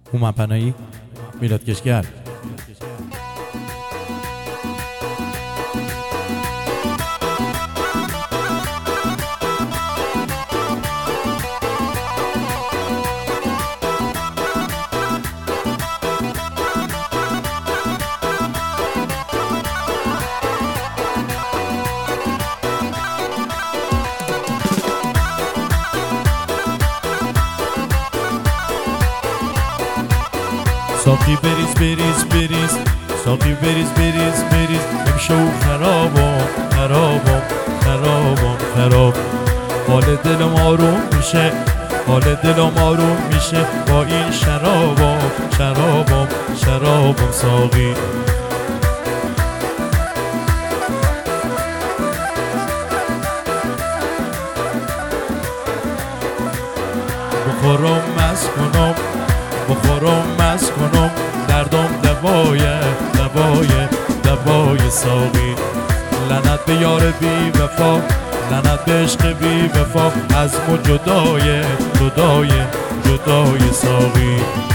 هومن پناهی، میلاد کشگر. ساقی بریز بریز بریز، ساقی بریز بریز بریز، امشو خرابم خرابم خرابم خراب. حال دلم آروم میشه، حال دلم آروم میشه با این شرابم شرابم شرابم ساقی. بخورم مست کنم، بخورم مست کنم، دردم دوای دوای دوای ساقی. لعنت به یار بی وفا، لعنت به عشق بی وفا، از مو جدای جدای جدای ساقی.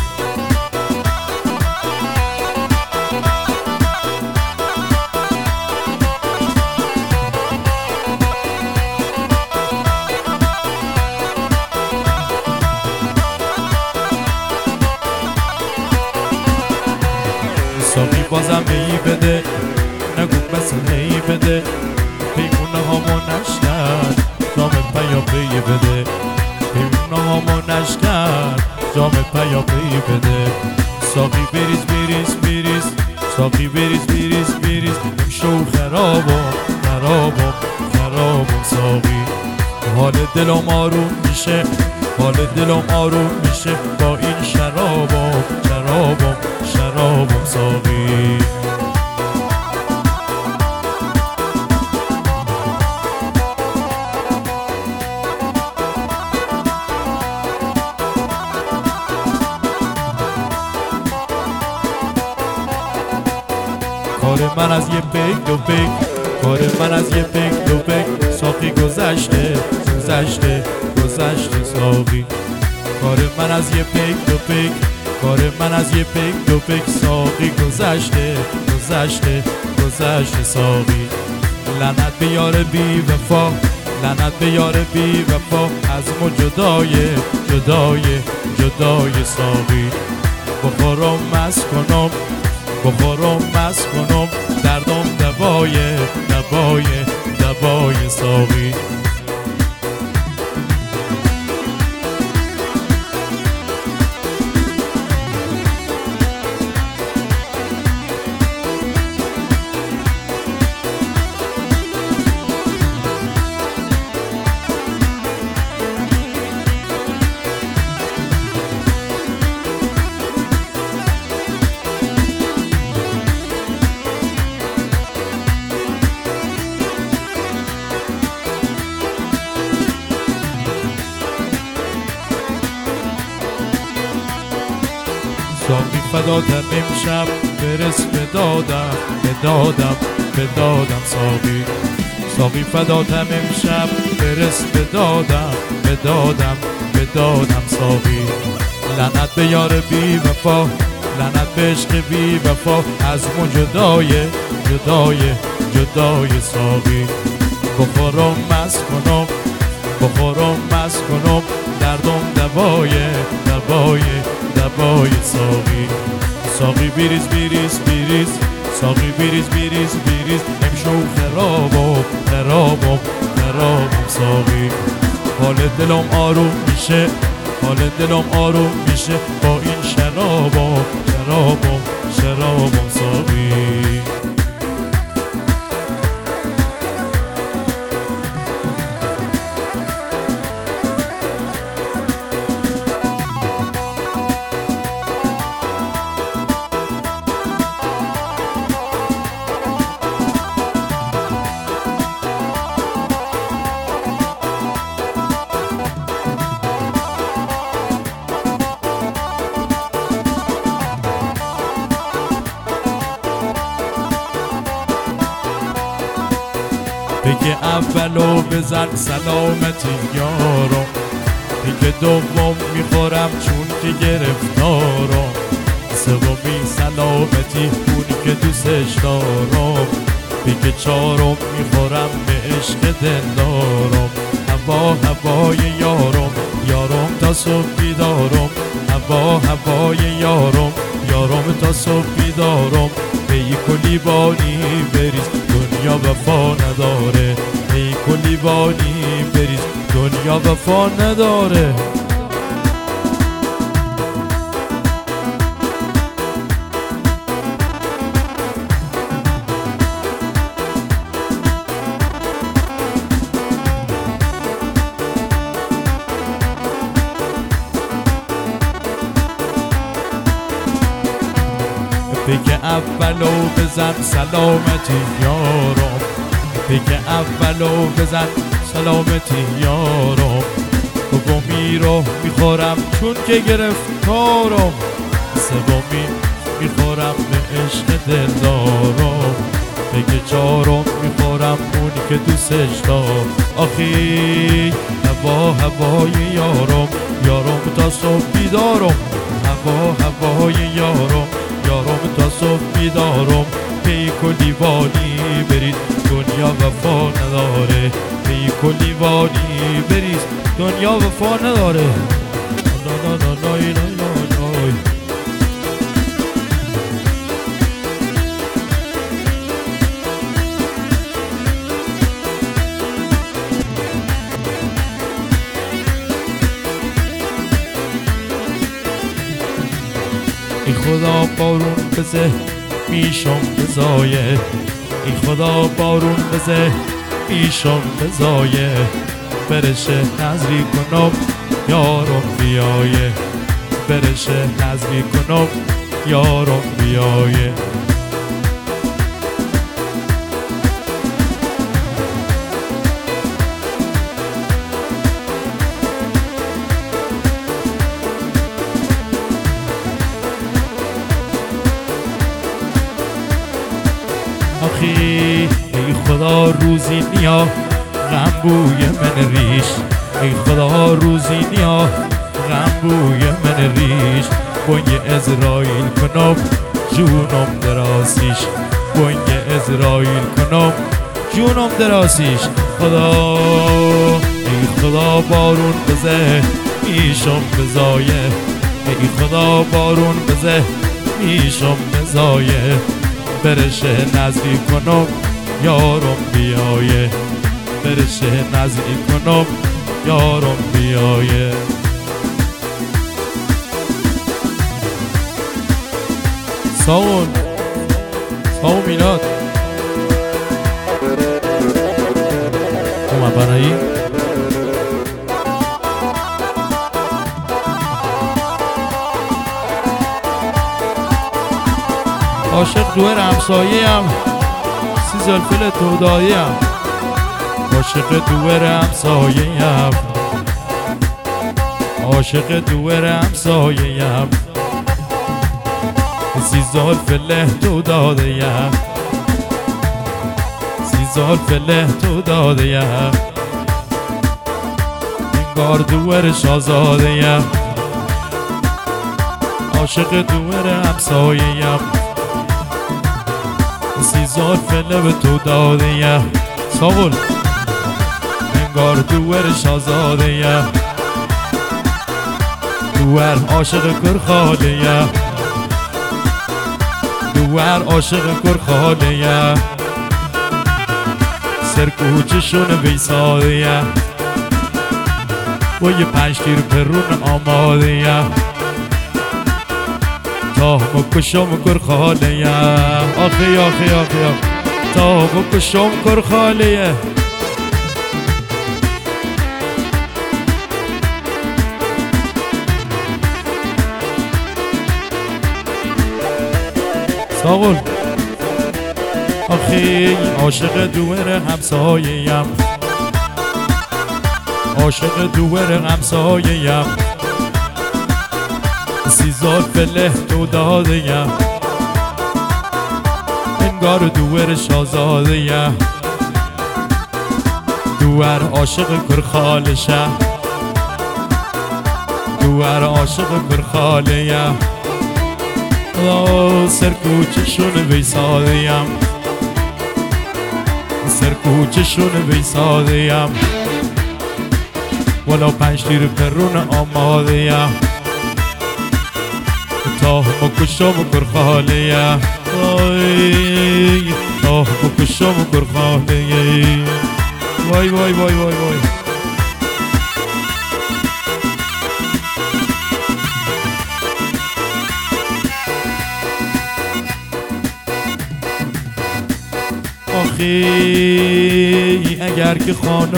ساقی بازم می بده، نگو بس نی بده، پیمونه هامو نشکن جام پیاپی بده، پیمونه هامو نشکن جام پیاپی بده. ساقی بریز بریز بریز، ساقی بریز بریز بریز، امشو خرابم خرابم خرابم ساقی. حال دلم آروم میشه، حال دلم آروم میشه با این شرابم شرابم شرابم ساقی. کار من از یه پیک دو پیک، کار من از یه پیک دو پیک، ساقی گذشته گذشته گذشته ساقی. کار من از یه پیک دو پیک، کار من از یه پیک دو پیک، ساقی گذشته گذشته گذشته ساقی. لعنت به یار بی وفا، لعنت به یار بی وفا، از مو جدای جدای جدای ساقی. بخورم مست کنم، بخورم مست کنم، دردم دوای دوای دوای ساقی. ساقی فداتم امشب، برس بدادم بدادم بدادم ساقی. ساقی فداتم امشب، برس بدادم بدادم بدادم ساقی. لعنت به یار بی وفا، لعنت به عشق بی وفا، از مو جدای جدای جدای ساقی. بخورم مست کنم، بخورم مست کنم، دردم دوای دوای دوای ساقی. ساقی بریز بریز بریز، ساقی بریز بریز بریز، امشو خرابم خرابم خرابم ساقی. حال دلم آروم میشه، حال دلم آروم میشه با این شرابم شرابم شرابم ساقی. بگه اولو بزن سلامتی یارم، بگه بار دوم میخورم چون که گرفتارم، سومی سلامتی اونی که دوستش دارم، دیگه چهارم میخورم به عشق دلدارم. هوای یارم یارم تا صبح بیدارم، هوای یارم تا صبح بیدارم. ای کلی بانی بریز دنیا وفا نداره، ای کلی بانی بریز دنیا وفا نداره. بگه اولو بزن سلامتی یارم، بگه اولو بزن سلامتی یارم. دومی رو میخورم چون که گرفتارم، سومی میخورم به عشق دلدارم، بگه چهارم میخورم اونی که دوستش دارم. آخی هوای یارم یارم تا صبح بیدارم، هوای یارم تا صبح بیدارم. پی کلی وانی برید دنیا وفا نداره، پی کلی وانی برید دنیا وفا نداره. ای خدا بارون بزه میشم بزایه، ای خدا بارون بزه میشم بزایه. برشه نظری کنم یارم بیایه، برشه نظری کنم یارم بیایه. آخی ای خدا روزی نیا غم بوی من ریش، ای خدا روزی نیا غم بوی من ریش. بوی ازرائیل کنم جونم دراسیش، بوی ازرائیل کنم جونم دراسیش. خدا ای خدا بارون بزه میشم بزایه، ای خدا بارون بزه میشم بزایه. برشه نزدیک کنم یارم بیایه، برشه نزدیک کنم یارم بیایه. ساون میلاد اومد برایی عاشق دور همسایه‌ام، سی زلفل توداییم، عاشق دور همسایه‌ام، عاشق دور همسایه‌ام، سی زلفل توداییم، سی زلفل توداییم. انگار دور شاهزاده‌ام، عاشق دور همسایه‌ام، سی زلفله به تو دادیم. ساغل انگار دور شاهزاده‌ام، دور عاشق کرخاله‌ام، دور عاشق کرخاله‌ام. سرکوچشون بیساده‌ام، با یه 5 تیر پرون آماده‌ام. تا بکشم کرخاله‌ام، آخی تا بکشم کرخاله‌ام. ساغل آخی عاشق دور همسایه‌ام، عاشق دور همسایه‌ام، سی زلفله تو داده‌ام، انگار دور شاهزاده‌ام، دور عاشق کرخالشه، هر عاشق کرخالیم سرکوچشون ویسادیم سرکوچشون ویسادیم ولا 5 تیر پرون آمادیم تا مکشم کرخالیم تا مکشم کرخالیم وای وای وای وای وای آخی اگر که خانه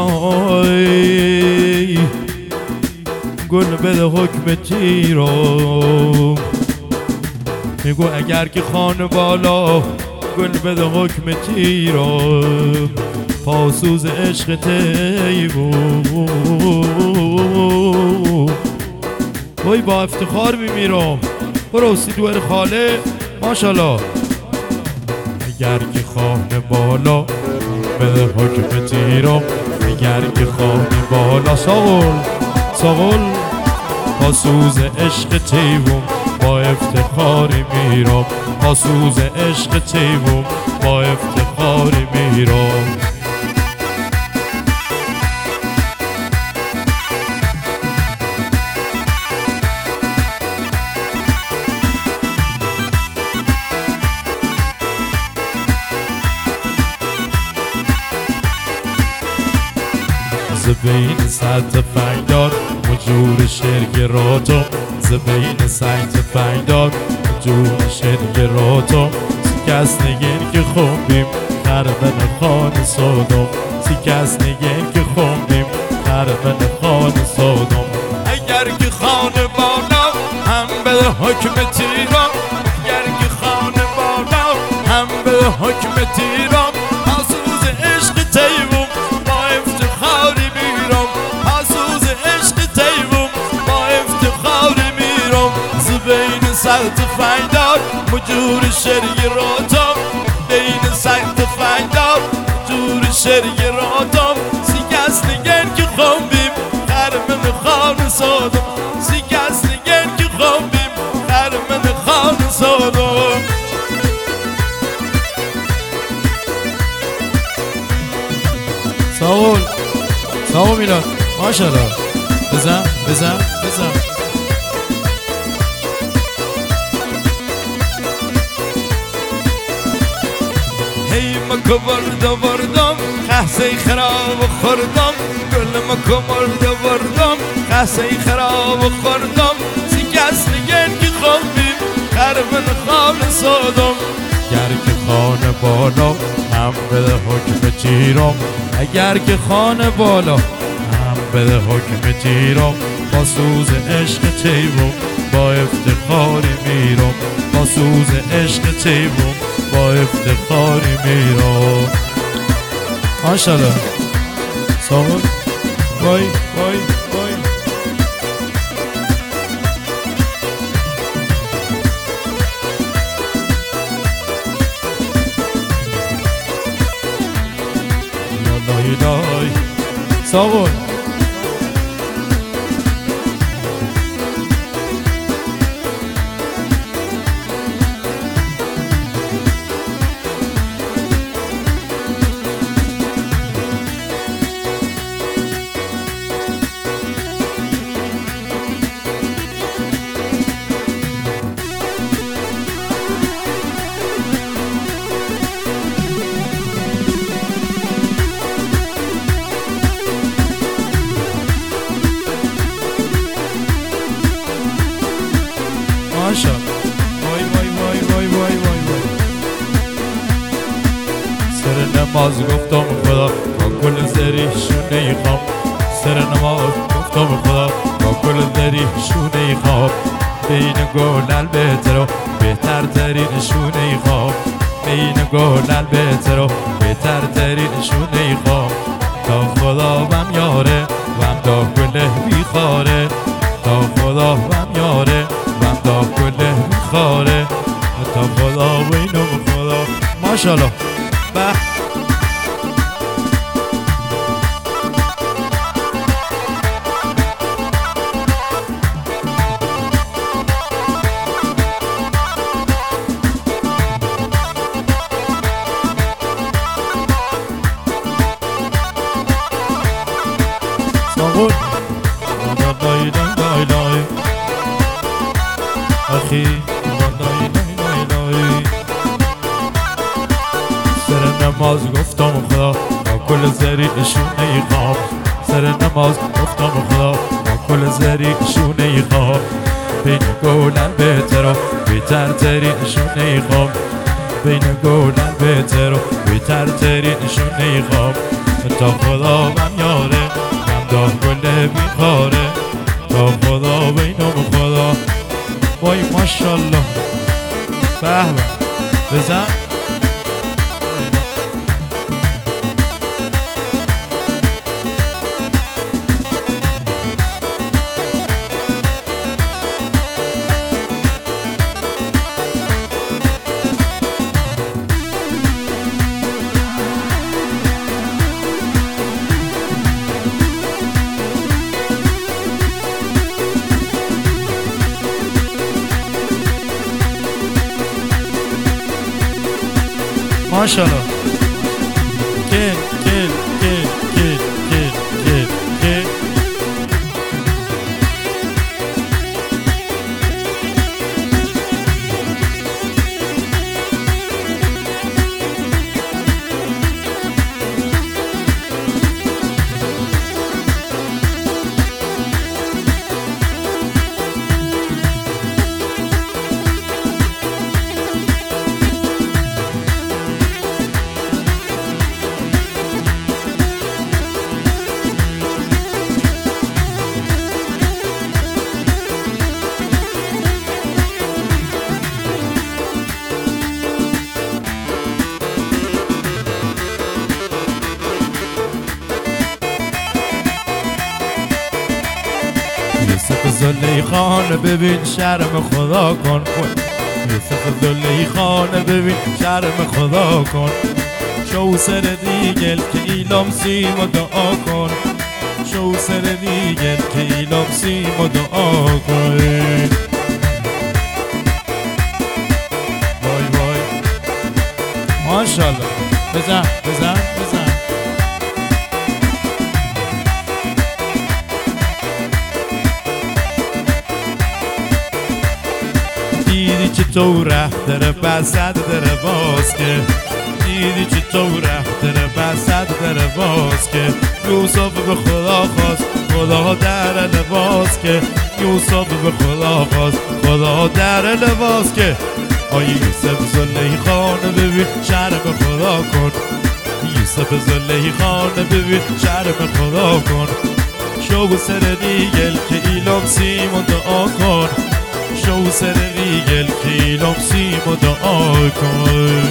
بالای گل بده حکم تیرم میگو اگر که خانه بالا گل بده حکم تیرم پاسوز عشق تیبم وای با افتخار میمیرم برو سی دور خاله ماشالله اگر که خانه بالا بده حکم تیرم اگر که خانه بالا ساغل پاسوز عشق تیبم با افتخار میرم پاسوز عشق تیبم با افتخار میرم زبین ساعت فنگدار مجور شرگراتم زبین ساعت فنگدار مجور شرگراتم سکس نگین که خوندیم خربن خان سادم سکس نگین که خوندیم خربن خان سادم اگر که خانه بالا هم به حکم تیرم اگر که خانه بالا هم به حکم تیرم پاسوز عشق تیبم با افتخار میرم پاسوز عشق تیبم با افتخار میرم زبین سخت فنگدار مجور شرگراتم بین سخت فنگدار مجور شرگراتم سیکس نگن که خوندیم خرمن خان سادم سیکس نگن که خوندیم خرمن خان سادم ساول میلاد ماشالله بزن هی مکو بردم خسته خراب خوردم گل مکو بردم خسته خراب خوردم سیکس نگن که خوندیم خرمن خان سادم گر که خانه بالا هم بده حکم تیرم اگر که خانه بالا هم بده حکم تیرم با سوز عشق تیبم با افتخار میرم با سوز عشق تیبم با افتخار میرم ماشالله ساغل وای وای وای لای ساغل وای وای وای وای وای وای وای سر نماز گفتم خدا با گل زری شونه خواب سر نماز گفتم خدا با گل زری شونه خواب بین گلل بهتر و بهتر ترین شونه خواب بین گلل بهتر و بهتر ترین شونه خواب تا خدا بم یاره وم دا گله بیخاره تا خدا بم یاره وم دا گله بیخاره تا خدا بینم خدا ماشالله به لای لای لای آخی لای لای لای سر نماز گفتم خدا با کل زریشون نیخوام سر نماز گفتم خدا با کل زریشون نیخوام بین گولن بهتر و بیتر ترینشون نیخوام بین گولن بهتر و بیتر ترینشون نیخوام تا خدا من یاره من دا گل بیخاره تا خدا بینم خدا وای ماشالله به به بزن ماشالله کل کل کل کل کل کل کل یوسف زلیخان ببین شرم خدا کن یوسف زلیخان ببین شرم خدا کن شو سر دیگل که ایلام سیم و دعا کن شو سر دیگل که ایلام سیم و دعا کن وای وای ماشالله بزن بزن بزن دیدی چه تو ره داره بسد داره باز که دیدی چه تو ره داره بسد داره باز که یوسف به خدا خواست خدا در لباس که یوسف به خدا خواست خدا در لباس که آی یوسف زلیخان ببین شرم خدا کن یوسف زلیخان ببین شرم خدا کن شو سر دیگل که ایلام سیم و دعا کن شو سر ریگل که ایلام سیم و دعا کن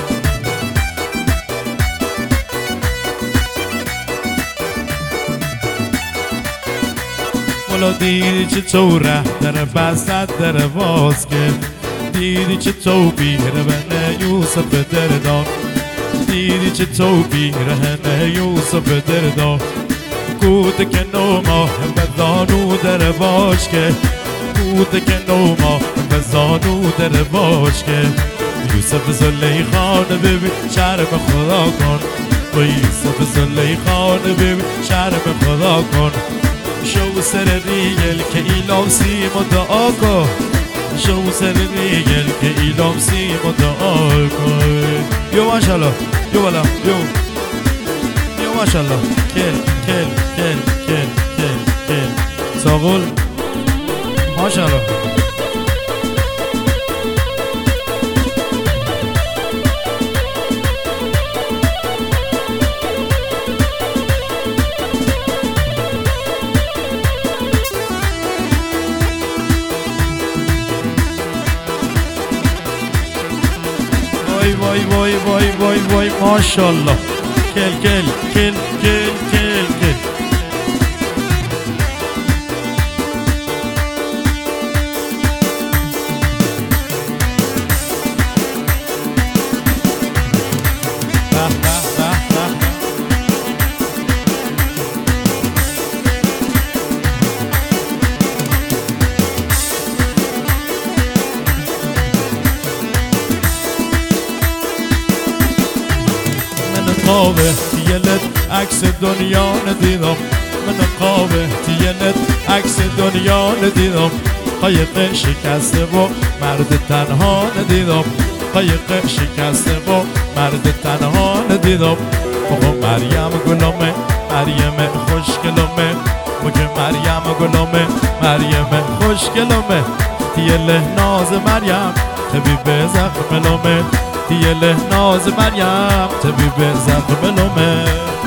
والا دیدی چه تو ره در بسد در باز که دیدی چه تو بیرهن یوسف دردان دیدی چه تو بیرهن یوسف دردان گوده که نو ماه به زانو در باش که گوده که نو ماه به زانو در باش که یوسف زلیخان ببین شرم خدا کن و یوسف زلیخان ببین شرم خدا کن شو سر ریگل که ایلام سیم و دعا کن شو سر ریگل که ایلام سیم و دعا کن یو ماشالله یو بالا یو ماشالله کل کل کل کل کل کل ساغل ماشالله وای وای وای وای وای ماشالله کل کل کل کل کل کل قابه تیلت عکس دنیا ندیدم من قابه تیلت عکس دنیا ندیدم قایق شکسته و مرد تنها ندیدم قایق شکسته و مرد تنها ندیدم بابا مریم گلومه مریم خوشگلومه مگه مریم گلومه مریم خوشگلومه دیل ناز مریم طبیب زخم لومه دیل ناز مریم طبیب زخم لومه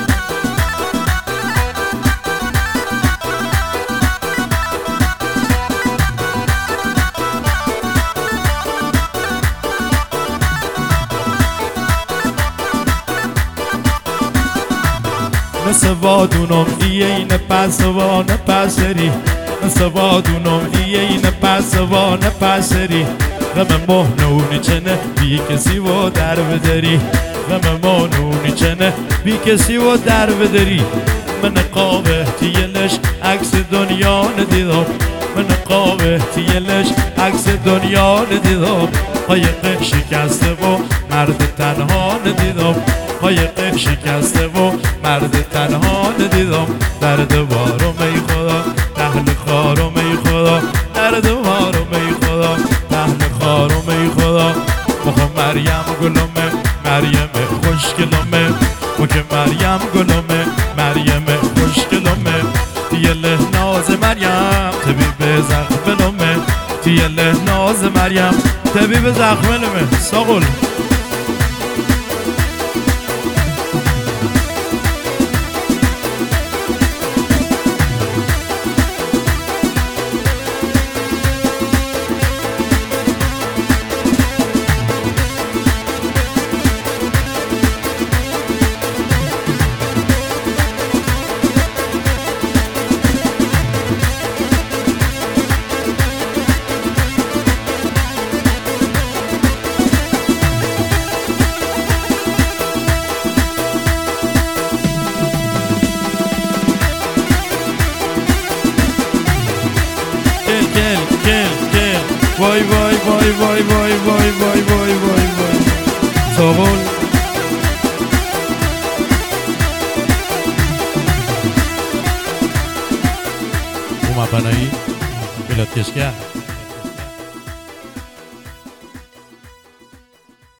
سوادونم این پسوان پسری سوادونم این پسوان پسری غم مهنونی چنه بی کسی و در بدری غم مهنونی چنه بی کسی و در بدری من قاوه تیلش عکس دنیا ندیدم من قاوه تیلش عکس دنیا ندیدم قایق شکسته و مرد تنها ندیدم قایق شکسته و مرد تنها ندیدم درد وارم ای خدا اهل خارم ای خدا درد وارم ای خدا اهل خارم ای خدا مخم مریم گلومه مریم خوشگلومه مگه مریم گلومه مریم خوشگلومه دیل ناز مریم طبیب زخم لومه دیل ناز مریم طبیب زخم لومه ساقل وای وای وای وای وای وای وای وای وای وای ساقل اومد بنایی میلاد کشگر